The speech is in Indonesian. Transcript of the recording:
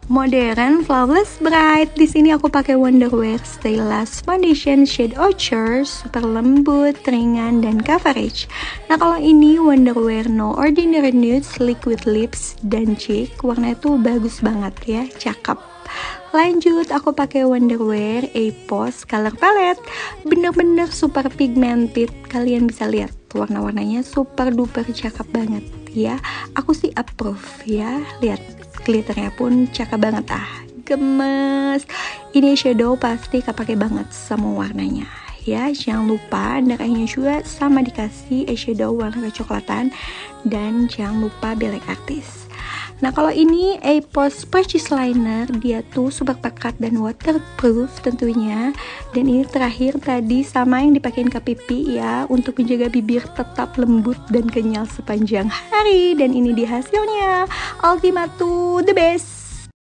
Modern Flawless Bright. Di sini aku pakai Wonderwear Stay Last Foundation shade Ochre, super lembut, ringan, dan coverage. Nah kalau ini Wonderwear No Ordinary Nudes Liquid Lips dan Cheek, warnanya tuh bagus banget ya, cakep. Lanjut aku pakai Wonderwear A-Pose Color Palette, bener-bener super pigmented. Kalian bisa lihat warna-warnanya super duper cakep banget ya. Aku sih approve ya, lihat glitternya pun cakep banget, gemes. Ini shadow pasti kepake banget semua warnanya ya. Jangan lupa undereye-nya juga sama dikasih eyeshadow warna kecoklatan, dan jangan lupa belek artis. Nah kalau ini A-Pose Purchase Liner, dia tuh super pekat dan waterproof tentunya. Dan ini terakhir tadi sama yang dipakein ke pipi ya, untuk menjaga bibir tetap lembut dan kenyal sepanjang hari. Dan ini dia hasilnya, Ultima tuh the best.